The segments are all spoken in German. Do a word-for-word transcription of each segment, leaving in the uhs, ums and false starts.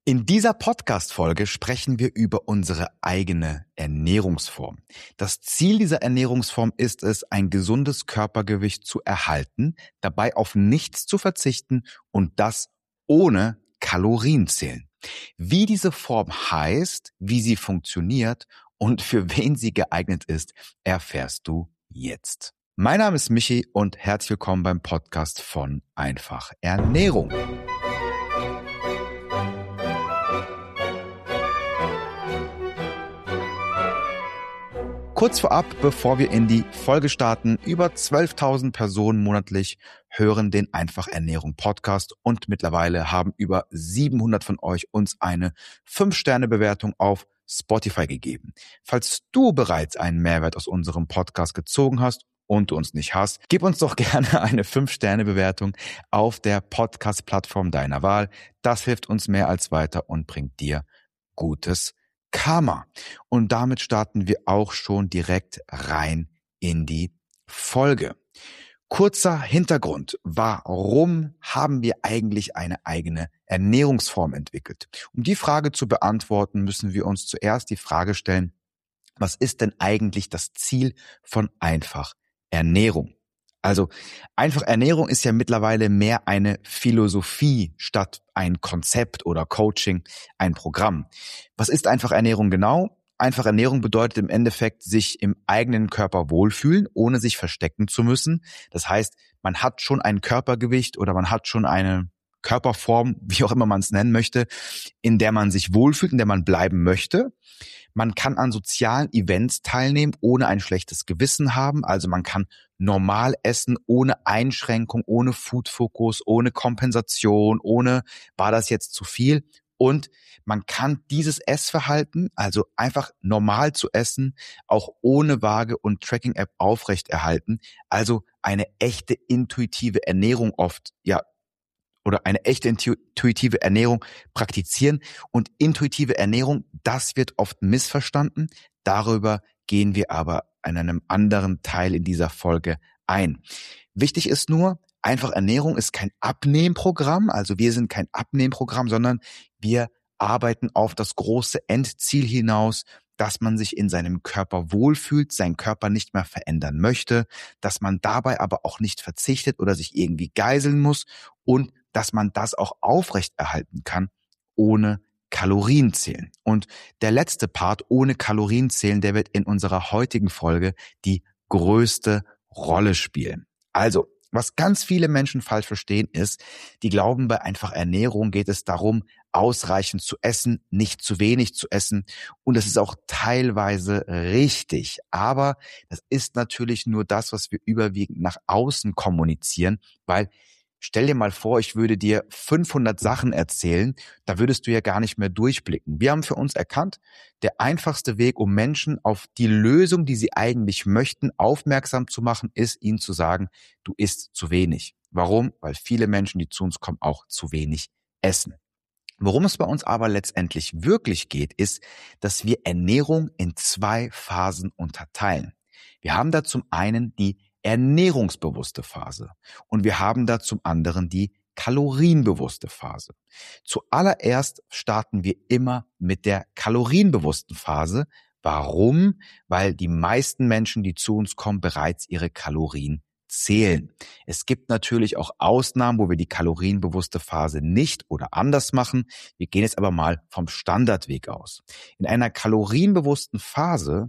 In dieser Podcast-Folge sprechen wir über unsere eigene Ernährungsform. Das Ziel dieser Ernährungsform ist es, ein gesundes Körpergewicht zu erhalten, dabei auf nichts zu verzichten und das ohne Kalorienzählen. Wie diese Form heißt, wie sie funktioniert und für wen sie geeignet ist, erfährst du jetzt. Mein Name ist Michi und herzlich willkommen beim Podcast von Einfach Ernährung. Kurz vorab, bevor wir in die Folge starten, über zwölftausend Personen monatlich hören den Einfach Ernährung Podcast und mittlerweile haben über siebenhundert von euch uns eine fünf Sterne Bewertung auf Spotify gegeben. Falls du bereits einen Mehrwert aus unserem Podcast gezogen hast und du uns nicht hast, gib uns doch gerne eine fünf Sterne Bewertung auf der Podcast-Plattform deiner Wahl. Das hilft uns mehr als weiter und bringt dir gutes Karma. Und damit starten wir auch schon direkt rein in die Folge. Kurzer Hintergrund. Warum haben wir eigentlich eine eigene Ernährungsform entwickelt? Um die Frage zu beantworten, müssen wir uns zuerst die Frage stellen, was ist denn eigentlich das Ziel von Einfach Ernährung? Also Einfach Ernährung ist ja mittlerweile mehr eine Philosophie statt ein Konzept oder Coaching, ein Programm. Was ist Einfach Ernährung genau? Einfach Ernährung bedeutet im Endeffekt, sich im eigenen Körper wohlfühlen, ohne sich verstecken zu müssen. Das heißt, man hat schon ein Körpergewicht oder man hat schon eine Körperform, wie auch immer man es nennen möchte, in der man sich wohlfühlt, in der man bleiben möchte. Man kann an sozialen Events teilnehmen, ohne ein schlechtes Gewissen haben. Also man kann normal essen, ohne Einschränkung, ohne Food-Fokus, ohne Kompensation, ohne war das jetzt zu viel. Und man kann dieses Essverhalten, also einfach normal zu essen, auch ohne Waage und Tracking-App aufrechterhalten. Also eine echte intuitive Ernährung oft, ja, oder eine echte intuitive Ernährung praktizieren. Und intuitive Ernährung, das wird oft missverstanden. Darüber gehen wir aber in einem anderen Teil in dieser Folge ein. Wichtig ist nur, Einfach Ernährung ist kein Abnehmprogramm. Also wir sind kein Abnehmprogramm, sondern wir arbeiten auf das große Endziel hinaus, dass man sich in seinem Körper wohlfühlt, seinen Körper nicht mehr verändern möchte, dass man dabei aber auch nicht verzichtet oder sich irgendwie geiseln muss und dass man das auch aufrechterhalten kann, ohne Kalorien zählen. Und der letzte Part, ohne Kalorien zählen, der wird in unserer heutigen Folge die größte Rolle spielen. Also, was ganz viele Menschen falsch verstehen ist, die glauben, bei Einfach Ernährung geht es darum, ausreichend zu essen, nicht zu wenig zu essen. Und das ist auch teilweise richtig. Aber das ist natürlich nur das, was wir überwiegend nach außen kommunizieren, weil stell dir mal vor, ich würde dir fünfhundert Sachen erzählen, da würdest du ja gar nicht mehr durchblicken. Wir haben für uns erkannt, der einfachste Weg, um Menschen auf die Lösung, die sie eigentlich möchten, aufmerksam zu machen, ist, ihnen zu sagen, du isst zu wenig. Warum? Weil viele Menschen, die zu uns kommen, auch zu wenig essen. Worum es bei uns aber letztendlich wirklich geht, ist, dass wir Ernährung in zwei Phasen unterteilen. Wir haben da zum einen die ernährungsbewusste Phase und wir haben da zum anderen die kalorienbewusste Phase. Zuallererst starten wir immer mit der kalorienbewussten Phase. Warum? Weil die meisten Menschen, die zu uns kommen, bereits ihre Kalorien zählen. Es gibt natürlich auch Ausnahmen, wo wir die kalorienbewusste Phase nicht oder anders machen. Wir gehen jetzt aber mal vom Standardweg aus. In einer kalorienbewussten Phase,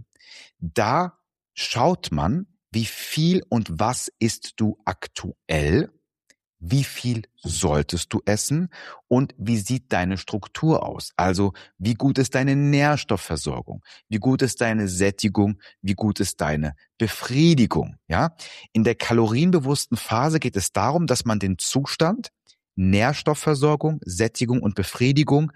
da schaut man, wie viel und was isst du aktuell, wie viel solltest du essen und wie sieht deine Struktur aus? Also wie gut ist deine Nährstoffversorgung, wie gut ist deine Sättigung, wie gut ist deine Befriedigung? Ja, in der kalorienbewussten Phase geht es darum, dass man den Zustand Nährstoffversorgung, Sättigung und Befriedigung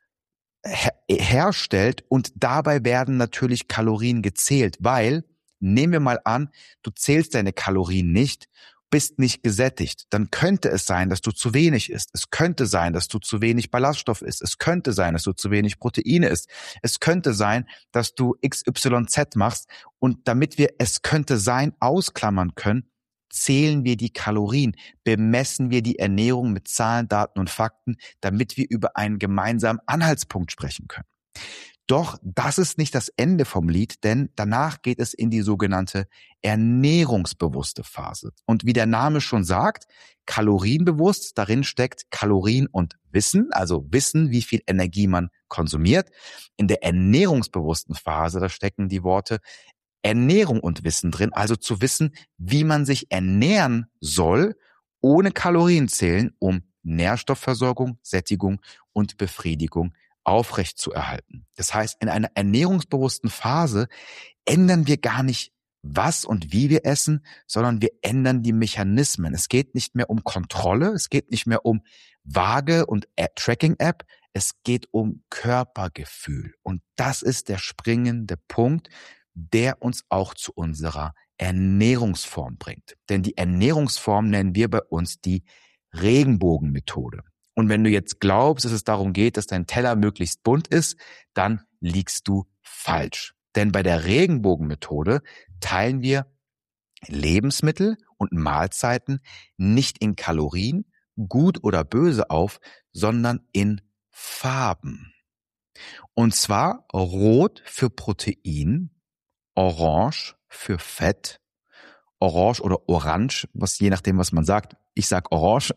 her- herstellt und dabei werden natürlich Kalorien gezählt, weil nehmen wir mal an, du zählst deine Kalorien nicht, bist nicht gesättigt. Dann könnte es sein, dass du zu wenig isst. Es könnte sein, dass du zu wenig Ballaststoff isst. Es könnte sein, dass du zu wenig Proteine isst. Es könnte sein, dass du X Y Z machst. Und damit wir es könnte sein ausklammern können, zählen wir die Kalorien, bemessen wir die Ernährung mit Zahlen, Daten und Fakten, damit wir über einen gemeinsamen Anhaltspunkt sprechen können. Doch das ist nicht das Ende vom Lied, denn danach geht es in die sogenannte ernährungsbewusste Phase. Und wie der Name schon sagt, kalorienbewusst, darin steckt Kalorien und Wissen, also Wissen, wie viel Energie man konsumiert. In der ernährungsbewussten Phase, da stecken die Worte Ernährung und Wissen drin, also zu wissen, wie man sich ernähren soll, ohne Kalorien zählen, um Nährstoffversorgung, Sättigung und Befriedigung aufrecht zu erhalten. Das heißt, in einer ernährungsbewussten Phase ändern wir gar nicht, was und wie wir essen, sondern wir ändern die Mechanismen. Es geht nicht mehr um Kontrolle, es geht nicht mehr um Waage und Tracking-App, es geht um Körpergefühl. Und das ist der springende Punkt, der uns auch zu unserer Ernährungsform bringt. Denn die Ernährungsform nennen wir bei uns die Regenbogenmethode. Und wenn du jetzt glaubst, dass es darum geht, dass dein Teller möglichst bunt ist, dann liegst du falsch. Denn bei der Regenbogenmethode teilen wir Lebensmittel und Mahlzeiten nicht in Kalorien, gut oder böse auf, sondern in Farben. Und zwar rot für Protein, orange für Fett, orange oder orange, was je nachdem, was man sagt. Ich sag orange.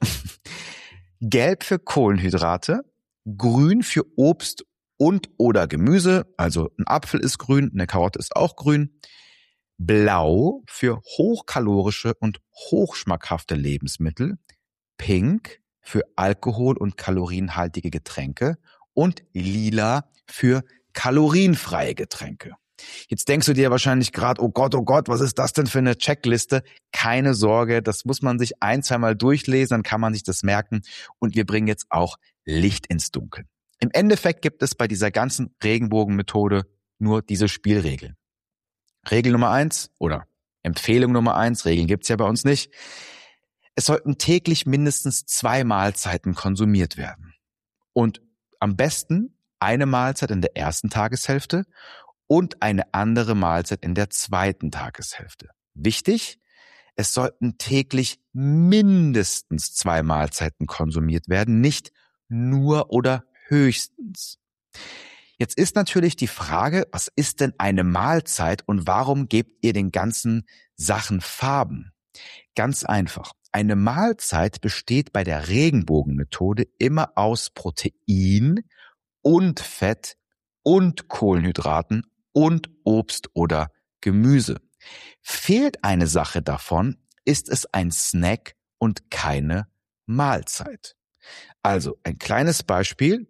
Gelb für Kohlenhydrate, grün für Obst und oder Gemüse, also ein Apfel ist grün, eine Karotte ist auch grün, blau für hochkalorische und hochschmackhafte Lebensmittel, pink für Alkohol- und kalorienhaltige Getränke und lila für kalorienfreie Getränke. Jetzt denkst du dir wahrscheinlich gerade, oh Gott, oh Gott, was ist das denn für eine Checkliste? Keine Sorge, das muss man sich ein, zweimal durchlesen, dann kann man sich das merken. Und wir bringen jetzt auch Licht ins Dunkel. Im Endeffekt gibt es bei dieser ganzen Regenbogenmethode nur diese Spielregeln. Regel Nummer eins oder Empfehlung Nummer eins, Regeln gibt's ja bei uns nicht. Es sollten täglich mindestens zwei Mahlzeiten konsumiert werden. Und am besten eine Mahlzeit in der ersten Tageshälfte und eine andere Mahlzeit in der zweiten Tageshälfte. Wichtig, es sollten täglich mindestens zwei Mahlzeiten konsumiert werden, nicht nur oder höchstens. Jetzt ist natürlich die Frage, was ist denn eine Mahlzeit und warum gebt ihr den ganzen Sachen Farben? Ganz einfach. Eine Mahlzeit besteht bei der Regenbogenmethode immer aus Protein und Fett und Kohlenhydraten und Obst oder Gemüse. Fehlt eine Sache davon, ist es ein Snack und keine Mahlzeit. Also ein kleines Beispiel.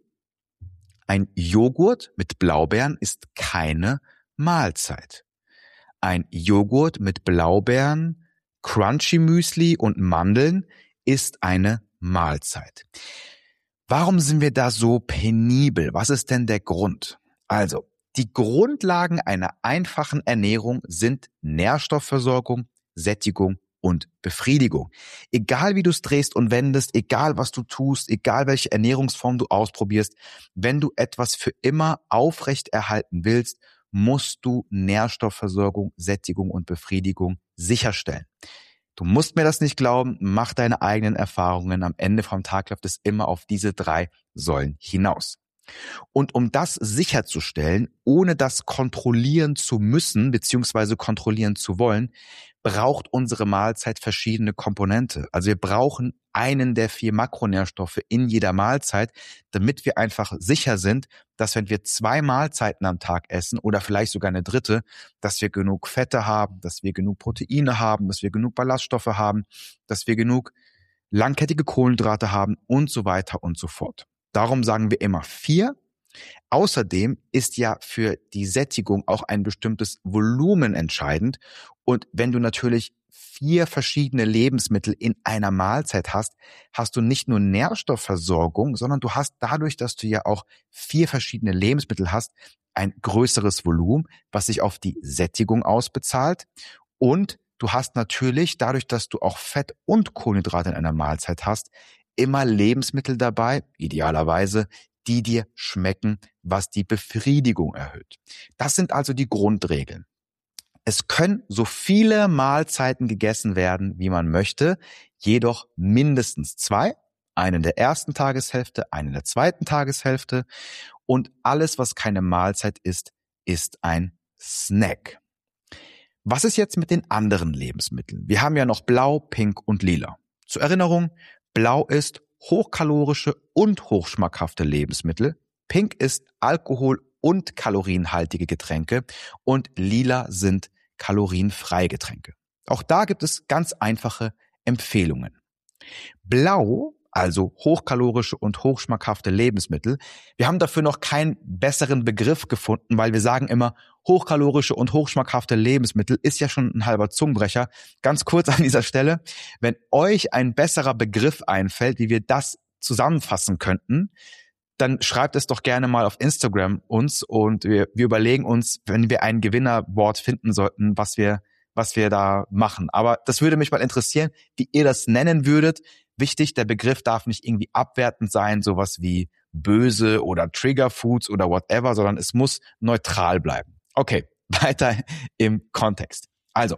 Ein Joghurt mit Blaubeeren ist keine Mahlzeit. Ein Joghurt mit Blaubeeren, Crunchy Müsli und Mandeln ist eine Mahlzeit. Warum sind wir da so penibel? Was ist denn der Grund? Also, die Grundlagen einer einfachen Ernährung sind Nährstoffversorgung, Sättigung und Befriedigung. Egal wie du es drehst und wendest, egal was du tust, egal welche Ernährungsform du ausprobierst, wenn du etwas für immer aufrechterhalten willst, musst du Nährstoffversorgung, Sättigung und Befriedigung sicherstellen. Du musst mir das nicht glauben, mach deine eigenen Erfahrungen. Am Ende vom Tag läuft es immer auf diese drei Säulen hinaus. Und um das sicherzustellen, ohne das kontrollieren zu müssen bzw. kontrollieren zu wollen, braucht unsere Mahlzeit verschiedene Komponente. Also wir brauchen einen der vier Makronährstoffe in jeder Mahlzeit, damit wir einfach sicher sind, dass wenn wir zwei Mahlzeiten am Tag essen oder vielleicht sogar eine dritte, dass wir genug Fette haben, dass wir genug Proteine haben, dass wir genug Ballaststoffe haben, dass wir genug langkettige Kohlenhydrate haben und so weiter und so fort. Darum sagen wir immer vier. Außerdem ist ja für die Sättigung auch ein bestimmtes Volumen entscheidend. Und wenn du natürlich vier verschiedene Lebensmittel in einer Mahlzeit hast, hast du nicht nur Nährstoffversorgung, sondern du hast dadurch, dass du ja auch vier verschiedene Lebensmittel hast, ein größeres Volumen, was sich auf die Sättigung ausbezahlt. Und du hast natürlich, dadurch, dass du auch Fett und Kohlenhydrate in einer Mahlzeit hast, immer Lebensmittel dabei, idealerweise, die dir schmecken, was die Befriedigung erhöht. Das sind also die Grundregeln. Es können so viele Mahlzeiten gegessen werden, wie man möchte, jedoch mindestens zwei, eine in der ersten Tageshälfte, eine in der zweiten Tageshälfte und alles, was keine Mahlzeit ist, ist ein Snack. Was ist jetzt mit den anderen Lebensmitteln? Wir haben ja noch Blau, Pink und Lila. Zur Erinnerung, Blau ist hochkalorische und hochschmackhafte Lebensmittel, Pink ist Alkohol- und kalorienhaltige Getränke und Lila sind kalorienfreie Getränke. Auch da gibt es ganz einfache Empfehlungen. Blau, also hochkalorische und hochschmackhafte Lebensmittel. Wir haben dafür noch keinen besseren Begriff gefunden, weil wir sagen immer, hochkalorische und hochschmackhafte Lebensmittel ist ja schon ein halber Zungenbrecher. Ganz kurz an dieser Stelle, wenn euch ein besserer Begriff einfällt, wie wir das zusammenfassen könnten, dann schreibt es doch gerne mal auf Instagram uns und wir, wir überlegen uns, wenn wir ein Gewinnerwort finden sollten, was wir, was wir da machen. Aber das würde mich mal interessieren, wie ihr das nennen würdet. Wichtig, der Begriff darf nicht irgendwie abwertend sein, sowas wie böse oder Triggerfoods oder whatever, sondern es muss neutral bleiben. Okay, weiter im Kontext. Also,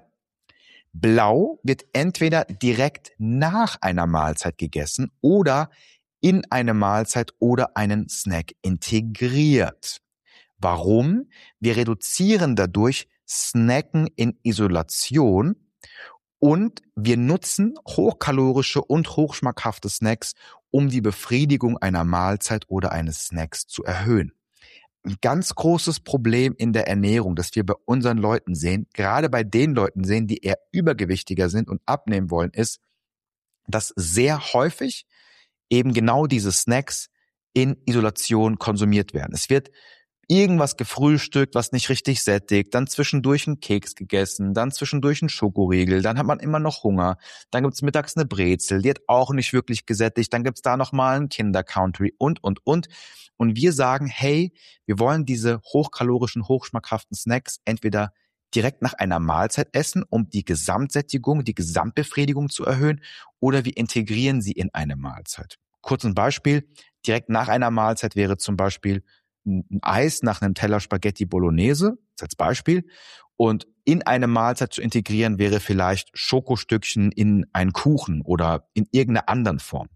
Blau wird entweder direkt nach einer Mahlzeit gegessen oder in eine Mahlzeit oder einen Snack integriert. Warum? Wir reduzieren dadurch Snacken in Isolation und wir nutzen hochkalorische und hochschmackhafte Snacks, um die Befriedigung einer Mahlzeit oder eines Snacks zu erhöhen. Ein ganz großes Problem in der Ernährung, das wir bei unseren Leuten sehen, gerade bei den Leuten sehen, die eher übergewichtiger sind und abnehmen wollen, ist, dass sehr häufig eben genau diese Snacks in Isolation konsumiert werden. Es wird irgendwas gefrühstückt, was nicht richtig sättigt, dann zwischendurch einen Keks gegessen, dann zwischendurch einen Schokoriegel, dann hat man immer noch Hunger, dann gibt's mittags eine Brezel, die hat auch nicht wirklich gesättigt, dann gibt's da nochmal einen Kinder-Country und, und, und. Und wir sagen, hey, wir wollen diese hochkalorischen, hochschmackhaften Snacks entweder direkt nach einer Mahlzeit essen, um die Gesamtsättigung, die Gesamtbefriedigung zu erhöhen, oder wir integrieren sie in eine Mahlzeit. Kurz ein Beispiel, direkt nach einer Mahlzeit wäre zum Beispiel ein Eis nach einem Teller Spaghetti Bolognese, als Beispiel, und in eine Mahlzeit zu integrieren wäre vielleicht Schokostückchen in einen Kuchen oder in irgendeiner anderen Form.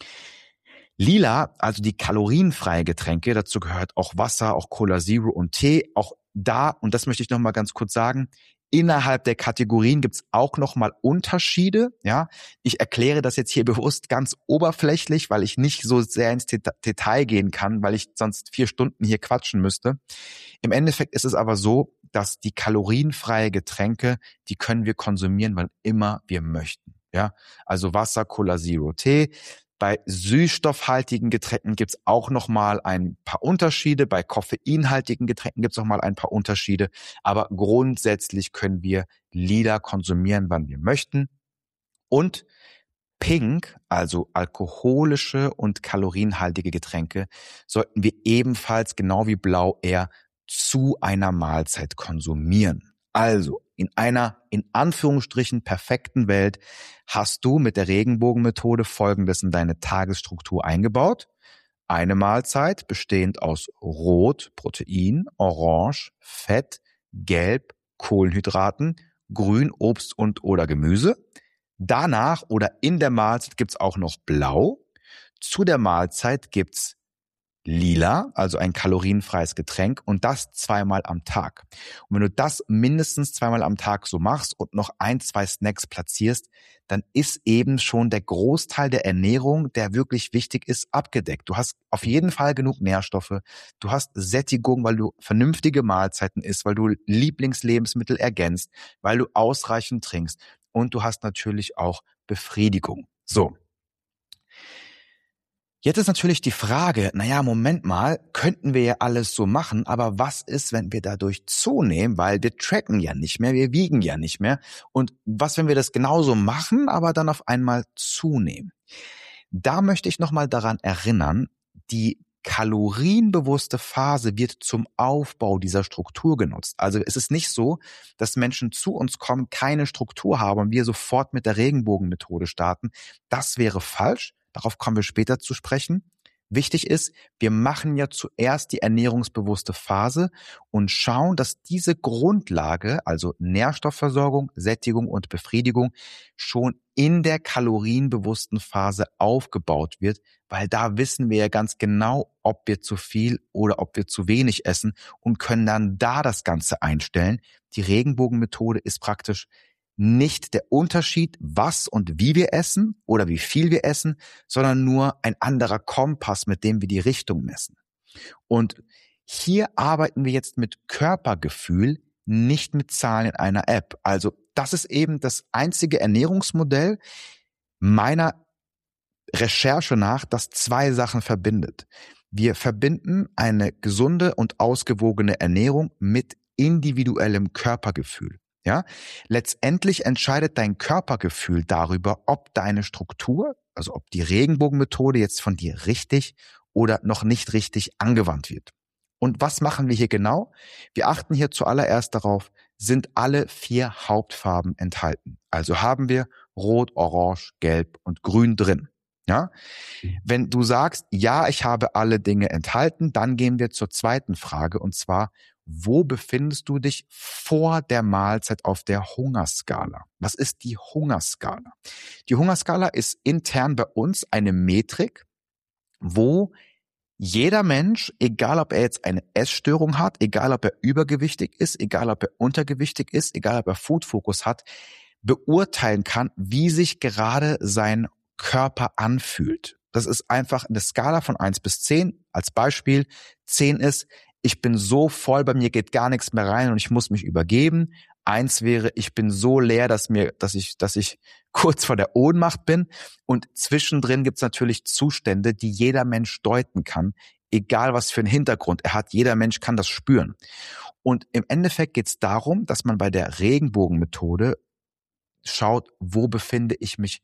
Lila, also die kalorienfreie Getränke, dazu gehört auch Wasser, auch Cola Zero und Tee, auch da, und das möchte ich noch mal ganz kurz sagen, innerhalb der Kategorien gibt's auch noch mal Unterschiede. Ja, ich erkläre das jetzt hier bewusst ganz oberflächlich, weil ich nicht so sehr ins Detail gehen kann, weil ich sonst vier Stunden hier quatschen müsste. Im Endeffekt ist es aber so, dass die kalorienfreie Getränke, die können wir konsumieren, wann immer wir möchten. Ja, also Wasser, Cola Zero, Tee. Bei süßstoffhaltigen Getränken gibt's auch noch mal ein paar Unterschiede. Bei koffeinhaltigen Getränken gibt's noch mal ein paar Unterschiede. Aber grundsätzlich können wir Lila konsumieren, wann wir möchten. Und Pink, also alkoholische und kalorienhaltige Getränke, sollten wir ebenfalls genau wie Blau eher zu einer Mahlzeit konsumieren. Also in einer in Anführungsstrichen perfekten Welt hast du mit der Regenbogenmethode Folgendes in deine Tagesstruktur eingebaut. Eine Mahlzeit bestehend aus Rot, Protein, Orange, Fett, Gelb, Kohlenhydraten, Grün, Obst und oder Gemüse. Danach oder in der Mahlzeit gibt's auch noch Blau. Zu der Mahlzeit gibt's Lila, also ein kalorienfreies Getränk, und das zweimal am Tag. Und wenn du das mindestens zweimal am Tag so machst und noch ein, zwei Snacks platzierst, dann ist eben schon der Großteil der Ernährung, der wirklich wichtig ist, abgedeckt. Du hast auf jeden Fall genug Nährstoffe, du hast Sättigung, weil du vernünftige Mahlzeiten isst, weil du Lieblingslebensmittel ergänzt, weil du ausreichend trinkst und du hast natürlich auch Befriedigung. So. Jetzt ist natürlich die Frage, naja, Moment mal, könnten wir ja alles so machen, aber was ist, wenn wir dadurch zunehmen, weil wir tracken ja nicht mehr, wir wiegen ja nicht mehr. Und was, wenn wir das genauso machen, aber dann auf einmal zunehmen? Da möchte ich nochmal daran erinnern, die kalorienbewusste Phase wird zum Aufbau dieser Struktur genutzt. Also es ist nicht so, dass Menschen zu uns kommen, keine Struktur haben und wir sofort mit der Regenbogenmethode starten. Das wäre falsch. Darauf kommen wir später zu sprechen. Wichtig ist, wir machen ja zuerst die ernährungsbewusste Phase und schauen, dass diese Grundlage, also Nährstoffversorgung, Sättigung und Befriedigung, schon in der kalorienbewussten Phase aufgebaut wird, weil da wissen wir ja ganz genau, ob wir zu viel oder ob wir zu wenig essen und können dann da das Ganze einstellen. Die Regenbogenmethode ist praktisch nicht der Unterschied, was und wie wir essen oder wie viel wir essen, sondern nur ein anderer Kompass, mit dem wir die Richtung messen. Und hier arbeiten wir jetzt mit Körpergefühl, nicht mit Zahlen in einer App. Also das ist eben das einzige Ernährungsmodell meiner Recherche nach, das zwei Sachen verbindet. Wir verbinden eine gesunde und ausgewogene Ernährung mit individuellem Körpergefühl. Ja, letztendlich entscheidet dein Körpergefühl darüber, ob deine Struktur, also ob die Regenbogenmethode jetzt von dir richtig oder noch nicht richtig angewandt wird. Und was machen wir hier genau? Wir achten hier zuallererst darauf, sind alle vier Hauptfarben enthalten. Also haben wir Rot, Orange, Gelb und Grün drin. Ja, wenn du sagst, ja, ich habe alle Dinge enthalten, dann gehen wir zur zweiten Frage und zwar, wo befindest du dich vor der Mahlzeit auf der Hungerskala? Was ist die Hungerskala? Die Hungerskala ist intern bei uns eine Metrik, wo jeder Mensch, egal ob er jetzt eine Essstörung hat, egal ob er übergewichtig ist, egal ob er untergewichtig ist, egal ob er Food-Fokus hat, beurteilen kann, wie sich gerade sein Körper anfühlt. Das ist einfach eine Skala von eins bis zehn. Als Beispiel, zehn ist, ich bin so voll, bei mir geht gar nichts mehr rein und ich muss mich übergeben. Eins wäre, ich bin so leer, dass mir, dass ich, dass ich kurz vor der Ohnmacht bin. Und zwischendrin gibt's natürlich Zustände, die jeder Mensch deuten kann, egal was für einen Hintergrund er hat. Jeder Mensch kann das spüren. Und im Endeffekt geht's darum, dass man bei der Regenbogenmethode schaut, wo befinde ich mich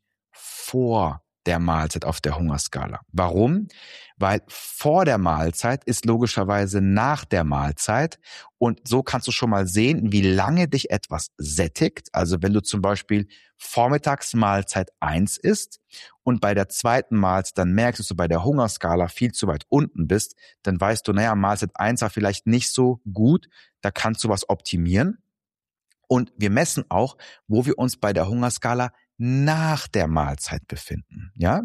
vor der Mahlzeit auf der Hungerskala. Warum? Weil vor der Mahlzeit ist logischerweise nach der Mahlzeit und so kannst du schon mal sehen, wie lange dich etwas sättigt. Also wenn du zum Beispiel Vormittagsmahlzeit eins isst und bei der zweiten Mahlzeit dann merkst, dass du bei der Hungerskala viel zu weit unten bist, dann weißt du, naja, Mahlzeit eins war vielleicht nicht so gut, da kannst du was optimieren. Und wir messen auch, wo wir uns bei der Hungerskala nach der Mahlzeit befinden. Ja,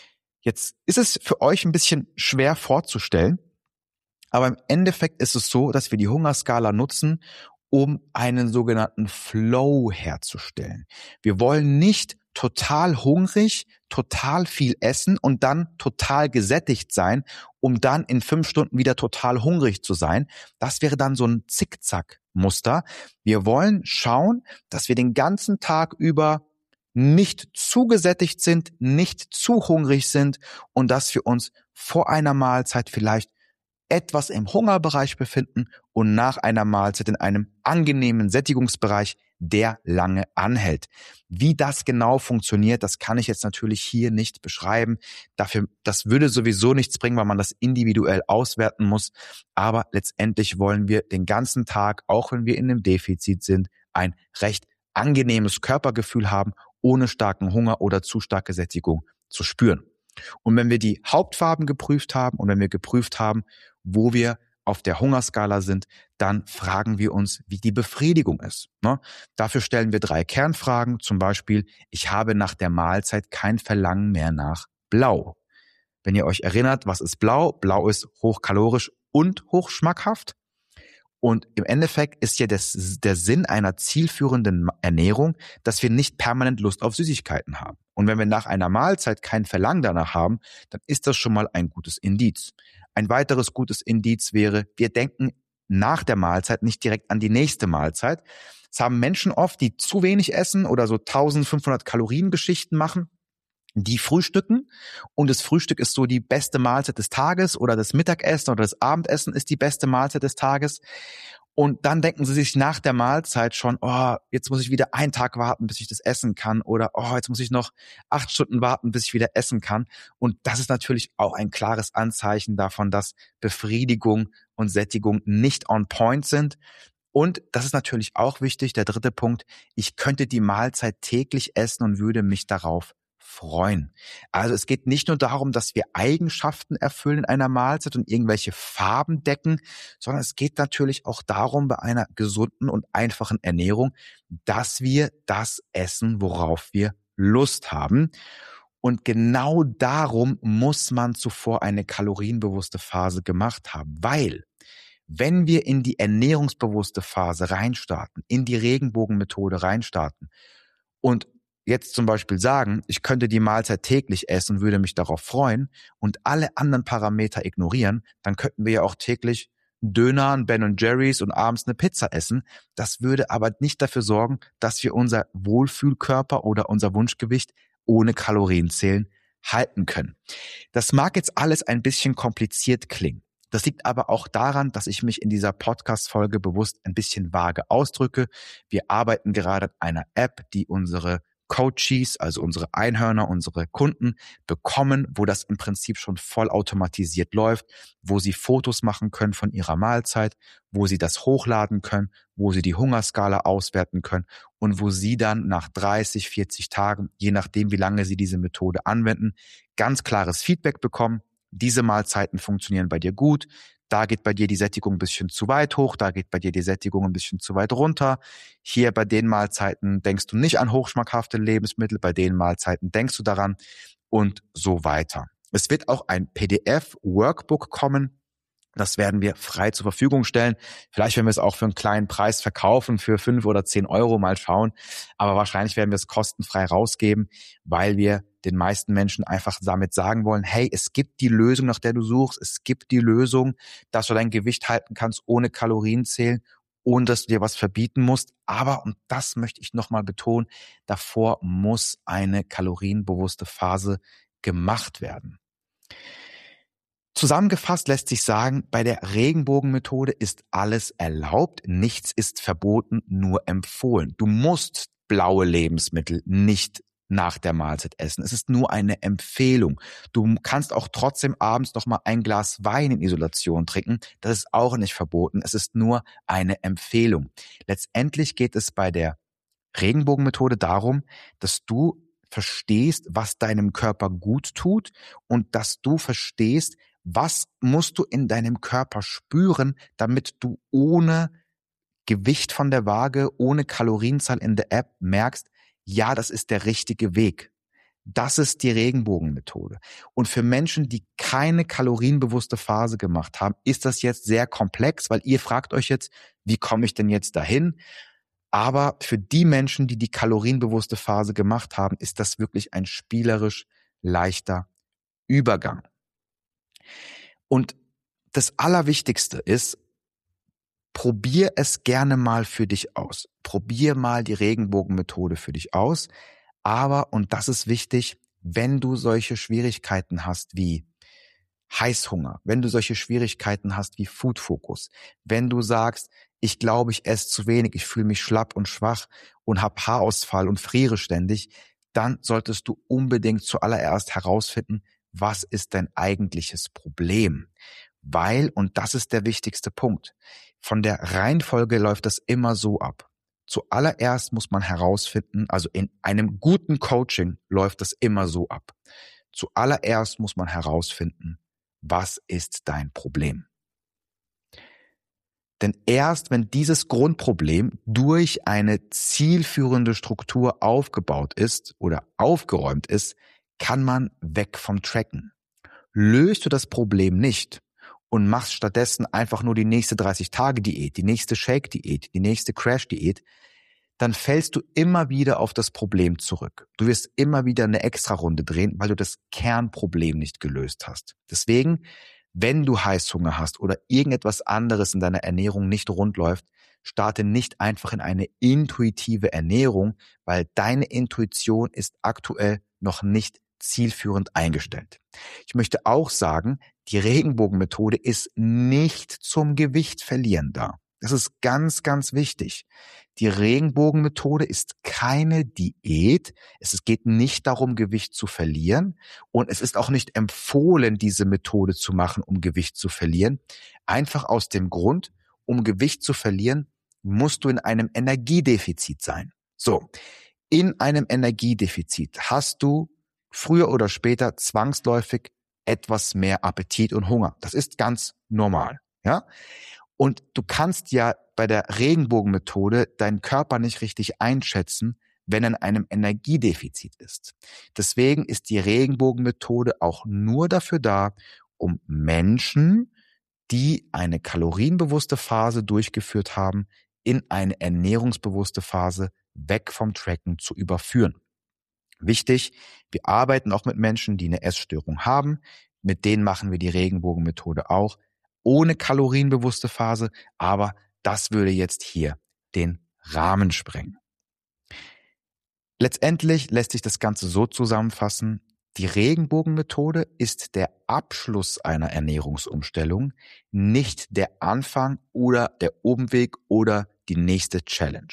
jetzt ist es für euch ein bisschen schwer vorzustellen, aber im Endeffekt ist es so, dass wir die Hungerskala nutzen, um einen sogenannten Flow herzustellen. Wir wollen nicht total hungrig, total viel essen und dann total gesättigt sein, um dann in fünf Stunden wieder total hungrig zu sein. Das wäre dann so ein Zickzack-Muster. Wir wollen schauen, dass wir den ganzen Tag über nicht zu gesättigt sind, nicht zu hungrig sind und dass wir uns vor einer Mahlzeit vielleicht etwas im Hungerbereich befinden und nach einer Mahlzeit in einem angenehmen Sättigungsbereich, der lange anhält. Wie das genau funktioniert, das kann ich jetzt natürlich hier nicht beschreiben. Dafür, das würde sowieso nichts bringen, weil man das individuell auswerten muss. Aber letztendlich wollen wir den ganzen Tag, auch wenn wir in einem Defizit sind, ein recht angenehmes Körpergefühl haben, ohne starken Hunger oder zu starke Sättigung zu spüren. Und wenn wir die Hauptfarben geprüft haben und wenn wir geprüft haben, wo wir auf der Hungerskala sind, dann fragen wir uns, wie die Befriedigung ist. Ne? Dafür stellen wir drei Kernfragen, zum Beispiel, ich habe nach der Mahlzeit kein Verlangen mehr nach Blau. Wenn ihr euch erinnert, was ist Blau? Blau ist hochkalorisch und hochschmackhaft. Und im Endeffekt ist ja das, der Sinn einer zielführenden Ernährung, dass wir nicht permanent Lust auf Süßigkeiten haben. Und wenn wir nach einer Mahlzeit kein Verlangen danach haben, dann ist das schon mal ein gutes Indiz. Ein weiteres gutes Indiz wäre, wir denken nach der Mahlzeit nicht direkt an die nächste Mahlzeit. Das haben Menschen oft, die zu wenig essen oder so eintausendfünfhundert Kalorien Geschichten machen. Die frühstücken und das Frühstück ist so die beste Mahlzeit des Tages oder das Mittagessen oder das Abendessen ist die beste Mahlzeit des Tages und dann denken sie sich nach der Mahlzeit schon, oh, jetzt muss ich wieder einen Tag warten, bis ich das essen kann oder oh, jetzt muss ich noch acht Stunden warten, bis ich wieder essen kann und das ist natürlich auch ein klares Anzeichen davon, dass Befriedigung und Sättigung nicht on point sind. Und das ist natürlich auch wichtig, der dritte Punkt, ich könnte die Mahlzeit täglich essen und würde mich darauf freuen. Also es geht nicht nur darum, dass wir Eigenschaften erfüllen in einer Mahlzeit und irgendwelche Farben decken, sondern es geht natürlich auch darum, bei einer gesunden und einfachen Ernährung, dass wir das essen, worauf wir Lust haben. Und genau darum muss man zuvor eine kalorienbewusste Phase gemacht haben, weil wenn wir in die ernährungsbewusste Phase reinstarten, in die Regenbogenmethode reinstarten und jetzt zum Beispiel sagen, ich könnte die Mahlzeit täglich essen, würde mich darauf freuen und alle anderen Parameter ignorieren, dann könnten wir ja auch täglich einen Döner, einen Ben und Jerry's und abends eine Pizza essen. Das würde aber nicht dafür sorgen, dass wir unser Wohlfühlkörper oder unser Wunschgewicht ohne Kalorienzählen halten können. Das mag jetzt alles ein bisschen kompliziert klingen. Das liegt aber auch daran, dass ich mich in dieser Podcast-Folge bewusst ein bisschen vage ausdrücke. Wir arbeiten gerade an einer App, die unsere Coaches, also unsere Einhörner, unsere Kunden bekommen, wo das im Prinzip schon vollautomatisiert läuft, wo sie Fotos machen können von ihrer Mahlzeit, wo sie das hochladen können, wo sie die Hungerskala auswerten können und wo sie dann nach dreißig, vierzig Tagen, je nachdem wie lange sie diese Methode anwenden, ganz klares Feedback bekommen. Diese Mahlzeiten funktionieren bei dir gut, da geht bei dir die Sättigung ein bisschen zu weit hoch, da geht bei dir die Sättigung ein bisschen zu weit runter. Hier bei den Mahlzeiten denkst du nicht an hochschmackhafte Lebensmittel, bei den Mahlzeiten denkst du daran und so weiter. Es wird auch ein P D F-Workbook kommen. Das werden wir frei zur Verfügung stellen. Vielleicht werden wir es auch für einen kleinen Preis verkaufen, für fünf oder zehn Euro, mal schauen. Aber wahrscheinlich werden wir es kostenfrei rausgeben, weil wir den meisten Menschen einfach damit sagen wollen, hey, es gibt die Lösung, nach der du suchst. Es gibt die Lösung, dass du dein Gewicht halten kannst, ohne Kalorien zählen, ohne dass du dir was verbieten musst. Aber, und das möchte ich nochmal betonen, davor muss eine kalorienbewusste Phase gemacht werden. Zusammengefasst lässt sich sagen, bei der Regenbogenmethode ist alles erlaubt, nichts ist verboten, nur empfohlen. Du musst blaue Lebensmittel nicht nach der Mahlzeit essen. Es ist nur eine Empfehlung. Du kannst auch trotzdem abends noch mal ein Glas Wein in Isolation trinken. Das ist auch nicht verboten. Es ist nur eine Empfehlung. Letztendlich geht es bei der Regenbogenmethode darum, dass du verstehst, was deinem Körper gut tut und dass du verstehst, was musst du in deinem Körper spüren, damit du ohne Gewicht von der Waage, ohne Kalorienzahl in der App merkst, ja, das ist der richtige Weg. Das ist die Regenbogenmethode. Und für Menschen, die keine kalorienbewusste Phase gemacht haben, ist das jetzt sehr komplex, weil ihr fragt euch jetzt, wie komme ich denn jetzt dahin? Aber für die Menschen, die die kalorienbewusste Phase gemacht haben, ist das wirklich ein spielerisch leichter Übergang. Und das Allerwichtigste ist, probier es gerne mal für dich aus. Probier mal die Regenbogenmethode für dich aus. Aber, und das ist wichtig, wenn du solche Schwierigkeiten hast wie Heißhunger, wenn du solche Schwierigkeiten hast wie Food-Fokus, wenn du sagst, ich glaube, ich esse zu wenig, ich fühle mich schlapp und schwach und habe Haarausfall und friere ständig, dann solltest du unbedingt zuallererst herausfinden, was ist dein eigentliches Problem? Weil, und das ist der wichtigste Punkt, von der Reihenfolge läuft das immer so ab. Zuallererst muss man herausfinden, also in einem guten Coaching läuft das immer so ab. Zuallererst muss man herausfinden, was ist dein Problem? Denn erst wenn dieses Grundproblem durch eine zielführende Struktur aufgebaut ist oder aufgeräumt ist, kann man weg vom Tracken. Löst du das Problem nicht und machst stattdessen einfach nur die nächste dreißig-Tage-Diät, die nächste Shake-Diät, die nächste Crash-Diät, dann fällst du immer wieder auf das Problem zurück. Du wirst immer wieder eine Extrarunde drehen, weil du das Kernproblem nicht gelöst hast. Deswegen, wenn du Heißhunger hast oder irgendetwas anderes in deiner Ernährung nicht rund läuft, starte nicht einfach in eine intuitive Ernährung, weil deine Intuition ist aktuell noch nicht zielführend eingestellt. Ich möchte auch sagen, die Regenbogenmethode ist nicht zum Gewicht verlieren da. Das ist ganz, ganz wichtig. Die Regenbogenmethode ist keine Diät. Es geht nicht darum, Gewicht zu verlieren. Und es ist auch nicht empfohlen, diese Methode zu machen, um Gewicht zu verlieren. Einfach aus dem Grund, um Gewicht zu verlieren, musst du in einem Energiedefizit sein. So, in einem Energiedefizit hast du früher oder später zwangsläufig etwas mehr Appetit und Hunger. Das ist ganz normal, ja? Und du kannst ja bei der Regenbogenmethode deinen Körper nicht richtig einschätzen, wenn er in einem Energiedefizit ist. Deswegen ist die Regenbogenmethode auch nur dafür da, um Menschen, die eine kalorienbewusste Phase durchgeführt haben, in eine ernährungsbewusste Phase weg vom Tracken zu überführen. Wichtig, wir arbeiten auch mit Menschen, die eine Essstörung haben. Mit denen machen wir die Regenbogenmethode auch. Ohne kalorienbewusste Phase, aber das würde jetzt hier den Rahmen sprengen. Letztendlich lässt sich das Ganze so zusammenfassen: Die Regenbogenmethode ist der Abschluss einer Ernährungsumstellung, nicht der Anfang oder der Umweg oder die nächste Challenge.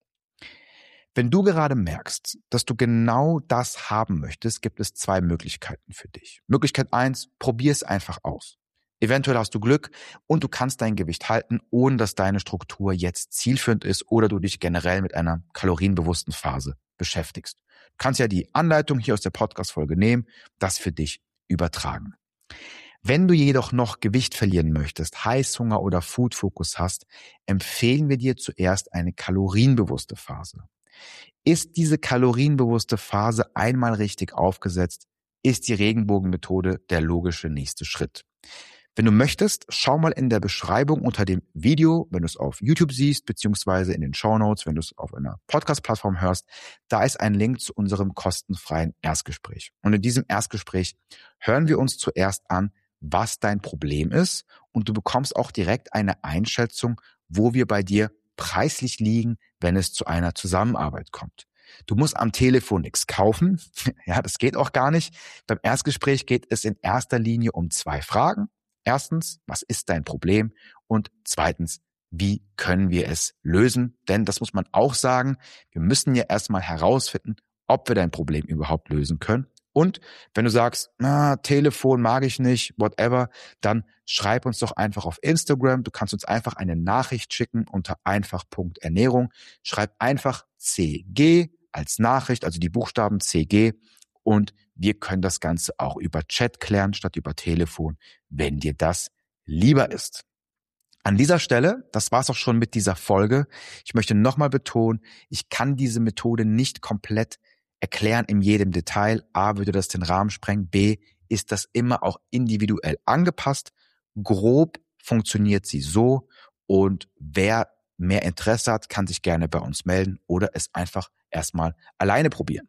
Wenn du gerade merkst, dass du genau das haben möchtest, gibt es zwei Möglichkeiten für dich. Möglichkeit eins, probier es einfach aus. Eventuell hast du Glück und du kannst dein Gewicht halten, ohne dass deine Struktur jetzt zielführend ist oder du dich generell mit einer kalorienbewussten Phase beschäftigst. Du kannst ja die Anleitung hier aus der Podcast-Folge nehmen, das für dich übertragen. Wenn du jedoch noch Gewicht verlieren möchtest, Heißhunger oder Food-Fokus hast, empfehlen wir dir zuerst eine kalorienbewusste Phase. Ist diese kalorienbewusste Phase einmal richtig aufgesetzt, ist die Regenbogenmethode der logische nächste Schritt. Wenn du möchtest, schau mal in der Beschreibung unter dem Video, wenn du es auf YouTube siehst, beziehungsweise in den Shownotes, wenn du es auf einer Podcast-Plattform hörst, da ist ein Link zu unserem kostenfreien Erstgespräch. Und in diesem Erstgespräch hören wir uns zuerst an, was dein Problem ist, und du bekommst auch direkt eine Einschätzung, wo wir bei dir preislich liegen, wenn es zu einer Zusammenarbeit kommt. Du musst am Telefon nichts kaufen. Ja, das geht auch gar nicht. Beim Erstgespräch geht es in erster Linie um zwei Fragen. Erstens, was ist dein Problem? Und zweitens, wie können wir es lösen? Denn das muss man auch sagen, wir müssen ja erstmal herausfinden, ob wir dein Problem überhaupt lösen können. Und wenn du sagst, na, Telefon mag ich nicht, whatever, dann schreib uns doch einfach auf Instagram. Du kannst uns einfach eine Nachricht schicken unter einfach Punkt Ernährung. Schreib einfach C G als Nachricht, also die Buchstaben C G, und wir können das Ganze auch über Chat klären, statt über Telefon, wenn dir das lieber ist. An dieser Stelle, das war's auch schon mit dieser Folge. Ich möchte nochmal betonen, ich kann diese Methode nicht komplett erklären in jedem Detail. A, würde das den Rahmen sprengen. B, ist das immer auch individuell angepasst. Grob funktioniert sie so, und wer mehr Interesse hat, kann sich gerne bei uns melden oder es einfach erstmal alleine probieren.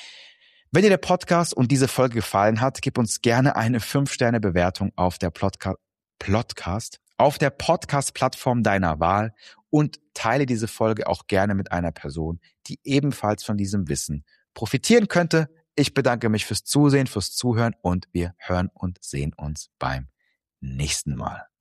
Wenn dir der Podcast und diese Folge gefallen hat, gib uns gerne eine fünf Sterne Bewertung auf der Plodca- Podcast, auf der Podcast-Plattform deiner Wahl, und teile diese Folge auch gerne mit einer Person, die ebenfalls von diesem Wissen profitieren könnte. Ich bedanke mich fürs Zusehen, fürs Zuhören, und wir hören und sehen uns beim nächsten Mal.